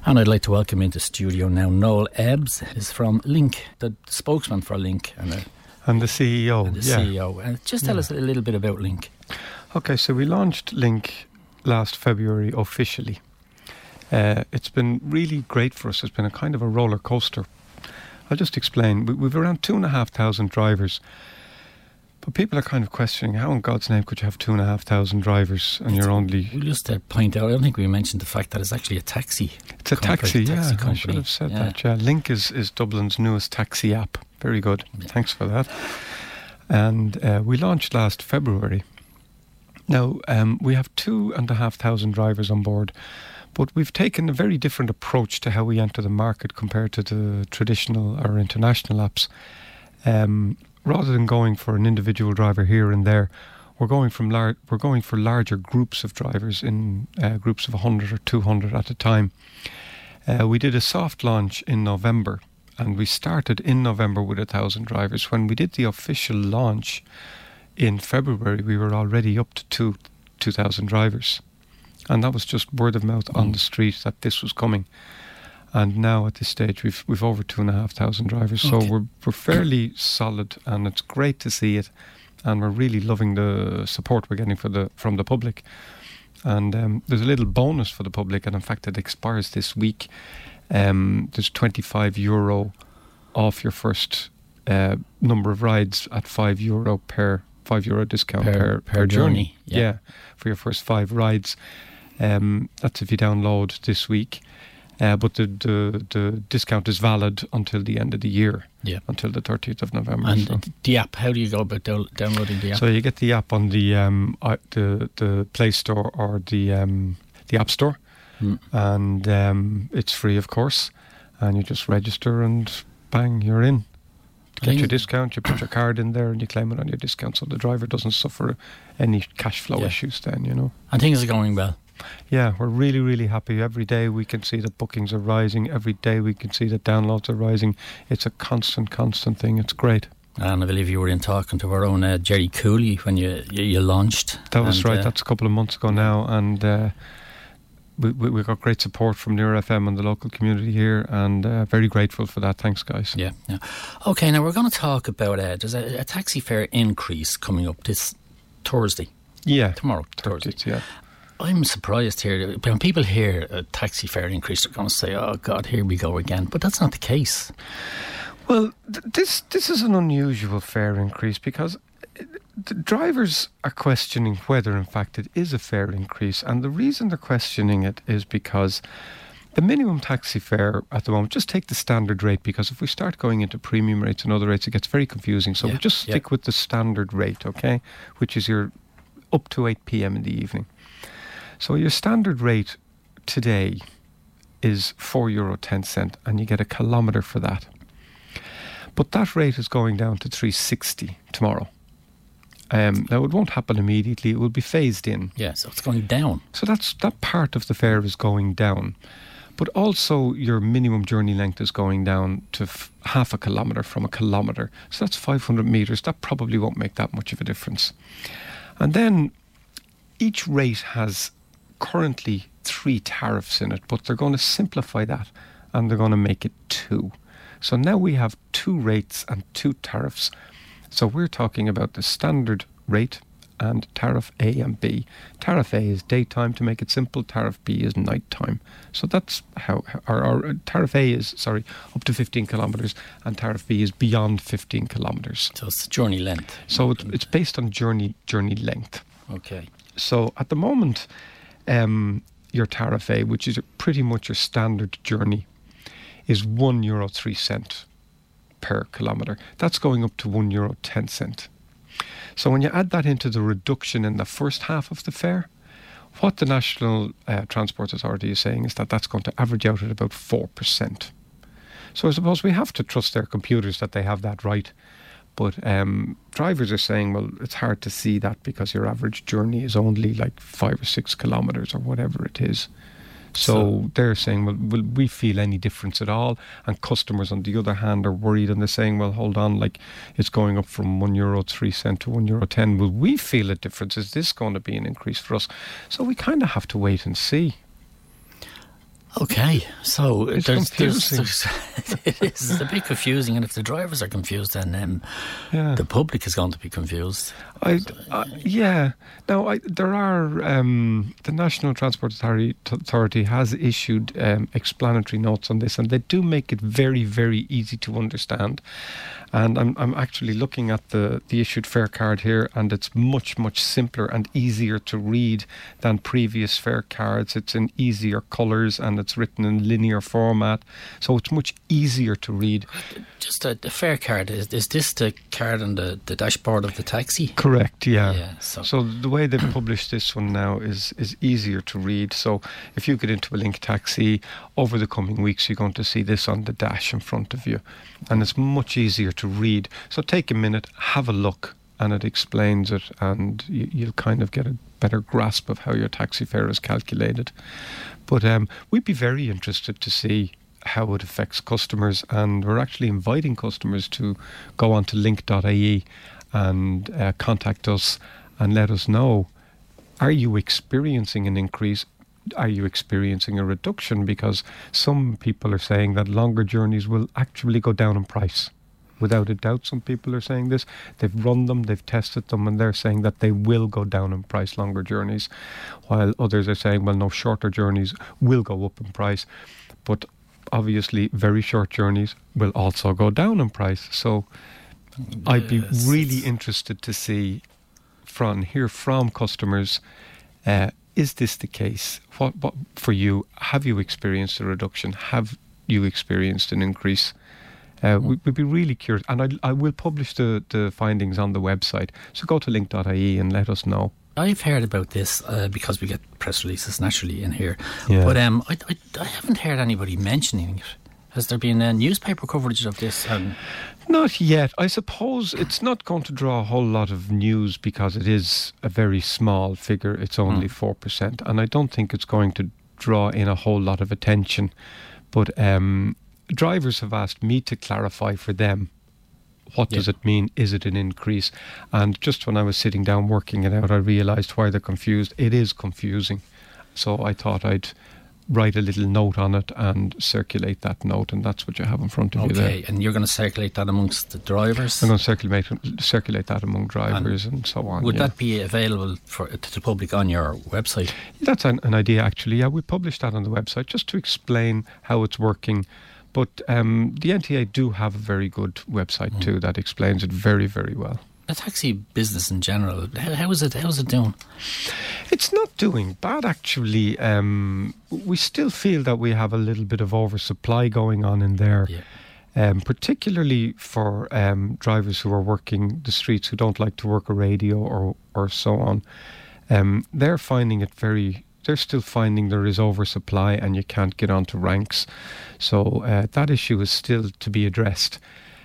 And I'd like to welcome into studio now Noel Ebbs, is from Link, the spokesman for Link. And the CEO. CEO. Just tell us a little bit about Link. Okay, so we launched Link last February officially. It's been really great for us. It's been a kind of a roller coaster. I'll just explain. We've around 2,500 drivers. But people are kind of questioning, how in God's name could you have 2,500 drivers and you're only... We'll just point out, I don't think we mentioned the fact that it's actually a taxi. It's a taxi company. I should have said that, yeah. Link is Dublin's newest taxi app. Very good. Yeah. Thanks for that. And we launched last February. Now, we have 2,500 drivers on board, but we've taken a very different approach to how we enter the market compared to the traditional or international apps. Rather than going for an individual driver here and there, we're going for larger groups of drivers in groups of 100 or 200 at a time. We did a soft launch in November, and we started in November with 1,000 drivers. When we did the official launch in February, we were already up to 2,000 drivers, and that was just word of mouth on the street that this was coming. And now at this stage we've over 2,500 drivers, so we're fairly solid, and it's great to see it, and we're really loving the support we're getting from the public. And there's a little bonus for the public, and in fact it expires this week. There's €25 off your first number of rides at €5 per €5 discount per journey. Yeah, for your first 5 rides. That's if you download this week. But the discount is valid until the end of the year, until the 30th of November. And the app, how do you go about downloading the app? So you get the app on the Play Store or the App Store, and it's free, of course. And you just register, and bang, you're in. Get your discount. You put your card in there, and you claim it on your discount, so the driver doesn't suffer any cash flow issues. Then And things are going well. Yeah, we're really, really happy. Every day we can see that bookings are rising. Every day we can see that downloads are rising. It's a constant thing. It's great. And I believe you were in talking to our own Jerry Cooley when you launched. That was right. That's a couple of months ago now. And we got great support from Near FM and the local community here, and very grateful for that. Thanks, guys. Yeah. Okay, now we're going to talk about there's a taxi fare increase coming up this Thursday. Yeah. Tomorrow, Thursday. Yeah. I'm surprised here. When people hear a taxi fare increase, they're going to say, oh God, here we go again. But that's not the case. Well, this is an unusual fare increase because the drivers are questioning whether in fact it is a fare increase. And the reason they're questioning it is because the minimum taxi fare at the moment, just take the standard rate, because if we start going into premium rates and other rates, it gets very confusing. So we'll just stick with the standard rate, okay, which is your up to 8 p.m. in the evening. So your standard rate today is €4.10, and you get a kilometre for that. But that rate is going down to $3.60 tomorrow. Now it won't happen immediately; it will be phased in. Yeah, so it's going down. So that part of the fare is going down, but also your minimum journey length is going down to half a kilometre from a kilometre. So that's 500 metres. That probably won't make that much of a difference. And then each rate has currently 3 tariffs in it, but they're going to simplify that, and they're going to make it 2. So now we have 2 rates and 2 tariffs. So we're talking about the standard rate and tariff A and B. Tariff A is daytime, to make it simple. Tariff B is nighttime. So that's how our tariff A is, up to 15 kilometres, and tariff B is beyond 15 kilometres. So it's journey length. So it's based on journey length. Okay. So at the moment, your tariff A, which is pretty much your standard journey, is €1.03 per kilometre. That's going up to €1.10. So when you add that into the reduction in the first half of the fare, what the National Transport Authority is saying is that that's going to average out at about 4%. So I suppose we have to trust their computers that they have that right. But drivers are saying, well, it's hard to see that because your average journey is only like 5 or 6 kilometres or whatever it is. So they're saying, well, will we feel any difference at all? And customers, on the other hand, are worried, and they're saying, well, hold on, like it's going up from €1.03 to €1.10. Will we feel a difference? Is this going to be an increase for us? So we kind of have to wait and see. Okay, so it's confusing. It is a bit confusing, and if the drivers are confused, then the public is going to be confused. Yeah. Now, there are the National Transport Authority has issued explanatory notes on this, and they do make it very, very easy to understand. And I'm actually looking at the issued fare card here, and it's much, much simpler and easier to read than previous fare cards. It's in easier colours, and it's written in linear format, so it's much easier to read. Just the fare card, is this the card on the dashboard of the taxi? Correct, yeah. So the way they've published this one now is easier to read. So if you get into a Link taxi, over the coming weeks you're going to see this on the dash in front of you, and it's much easier to read. So take a minute, have a look, and it explains it, and you'll kind of get a better grasp of how your taxi fare is calculated. But we'd be very interested to see how it affects customers, and we're actually inviting customers to go on to link.ie and contact us and let us know, are you experiencing an increase? Are you experiencing a reduction? Because some people are saying that longer journeys will actually go down in price. Without a doubt, some people are saying this. They've run them, they've tested them, and they're saying that they will go down in price, longer journeys, while others are saying, well, no, shorter journeys will go up in price. But obviously, very short journeys will also go down in price. So I'd be really interested to hear from customers, is this the case? What for you? Have you experienced a reduction? Have you experienced an increase? We'd be really curious, and I will publish the findings on the website. So go to link.ie and let us know. I've heard about this because we get press releases naturally in here, but I haven't heard anybody mentioning it. Has there been a newspaper coverage of this? Not yet. I suppose it's not going to draw a whole lot of news because it is a very small figure. It's only 4%, and I don't think it's going to draw in a whole lot of attention. But drivers have asked me to clarify for them, what does it mean? Is it an increase? And just when I was sitting down working it out, I realised why they're confused. It is confusing. So I thought I'd write a little note on it and circulate that note, and that's what you have in front of you there. Okay, and you're going to circulate that amongst the drivers? I'm going to circulate that among drivers and so on. Would that be available to the public on your website? That's an idea, actually. Yeah, we published that on the website just to explain how it's working. But the NTA do have a very good website too that explains it very, very well. The taxi business in general, how is it doing? It's not doing bad, actually. We still feel that we have a little bit of oversupply going on in there, particularly for drivers who are working the streets, who don't like to work a radio or so on. They're finding it they're still finding there is oversupply and you can't get onto ranks. So that issue is still to be addressed.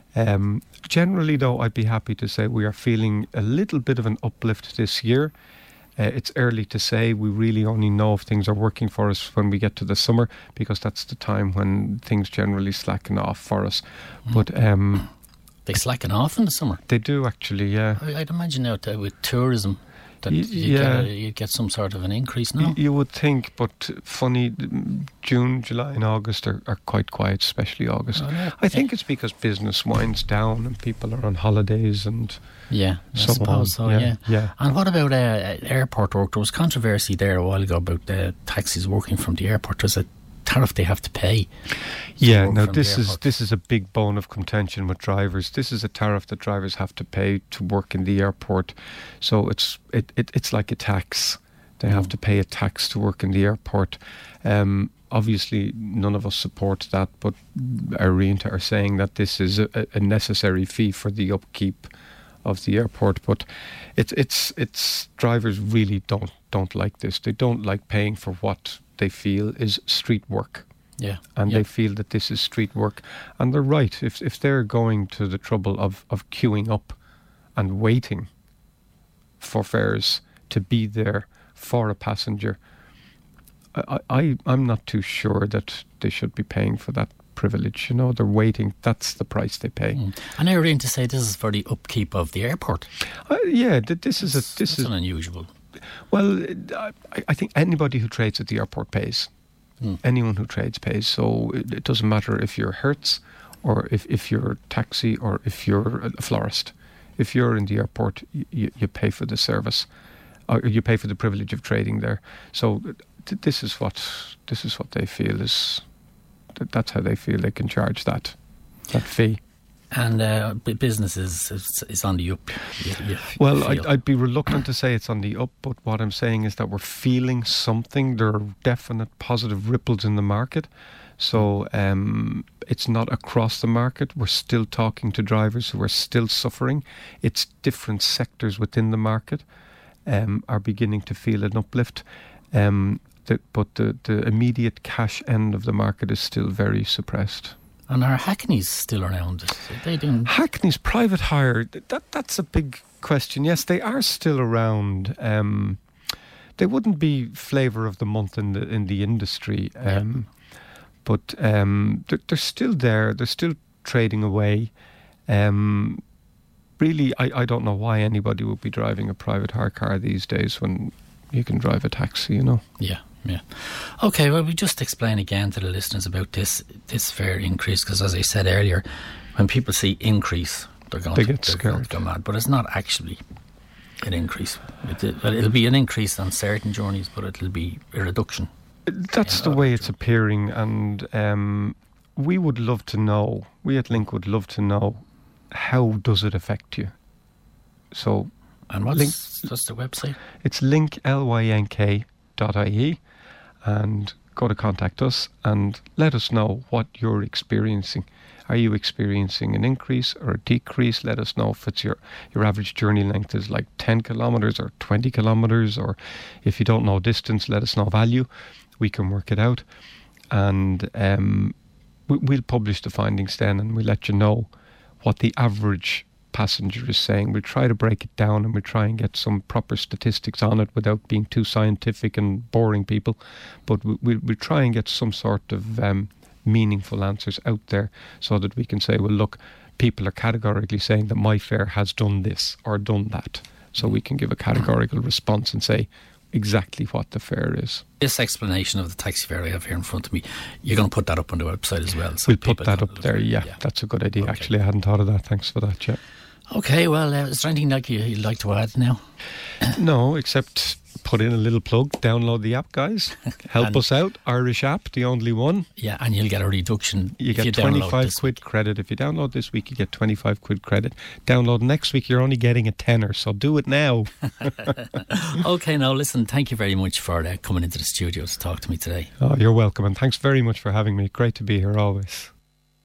Generally, though, I'd be happy to say we are feeling a little bit of an uplift this year. It's early to say. We really only know if things are working for us when we get to the summer, because that's the time when things generally slacken off for us. But they slacken off in the summer? They do, actually, yeah. I'd imagine out there with tourism that you get some sort of an increase now. You would think, but funny, June, July and August are quite quiet, especially August. I think it's because business winds down and people are on holidays and I suppose so. And what about airport work? There was controversy there a while ago about taxis working from the airport. There's a tariff they have to pay. Now this is a big bone of contention with drivers. This is a tariff that drivers have to pay to work in the airport. So it's like a tax. They have to pay a tax to work in the airport. Obviously, none of us support that, but Arienta are saying that this is a necessary fee for the upkeep of the airport. But it's drivers really don't like this. They don't like paying for what they feel is street work. They feel that this is street work, and they're right. If they're going to the trouble of queuing up and waiting for fares to be there for a passenger, I'm not too sure that they should be paying for that privilege. They're waiting. That's the price they pay. And they're going to say this is for the upkeep of the airport. This is unusual. Well, I think anybody who trades at the airport pays. Anyone who trades pays. So it doesn't matter if you're Hertz or if you're a taxi or if you're a florist. If you're in the airport, you pay for the service, or you pay for the privilege of trading there. So this is what they feel is. That's how they feel they can charge that fee. And business is on the up. Well, I'd be reluctant to say it's on the up, but what I'm saying is that we're feeling something. There are definite positive ripples in the market. So it's not across the market. We're still talking to drivers who are still suffering. It's different sectors within the market are beginning to feel an uplift. But the immediate cash end of the market is still very suppressed. And are Hackneys still around? Are they doing Hackneys private hire? That's a big question. Yes, they are still around. They wouldn't be flavour of the month in the industry, but they're still there. They're still trading away. Really, I don't know why anybody would be driving a private hire car these days when you can drive a taxi. Yeah. Okay, well, we just explain again to the listeners about this fare increase, because as I said earlier, when people see increase, they're going to go mad. But it's not actually an increase. It'll be an increase on certain journeys, but it'll be a reduction. That's the way it's appearing, and we would love to know. We at Link would love to know, how does it affect you? So, and what's the website? It's lynk.ie. And go to contact us and let us know what you're experiencing. Are you experiencing an increase or a decrease? Let us know if it's your average journey length is like 10 kilometres or 20 kilometres, or if you don't know distance, let us know value. We can work it out. And we'll publish the findings then, and we'll let you know what the average passenger is saying. We'll try to break it down, and we'll try and get some proper statistics on it without being too scientific and boring people. But we'll try and get some sort of meaningful answers out there, so that we can say, well, look, people are categorically saying that my fare has done this or done that. So we can give a categorical response and say exactly what the fare is. This explanation of the taxi fare I have here in front of me, you're going to put that up on the website as well? So we'll put that up there, yeah. That's a good idea. Okay. Actually, I hadn't thought of that. Thanks for that, yeah. Okay, well, is there anything you'd like to add now? No, except put in a little plug. Download the app, guys. Help us out. Irish app, the only one. Yeah, and you'll get a reduction. You get 25 quid credit. If you download this week, you get 25 quid credit. Download next week, you're only getting a tenner. So do it now. Okay, now listen, thank you very much for coming into the studio to talk to me today. Oh, you're welcome. And thanks very much for having me. Great to be here always.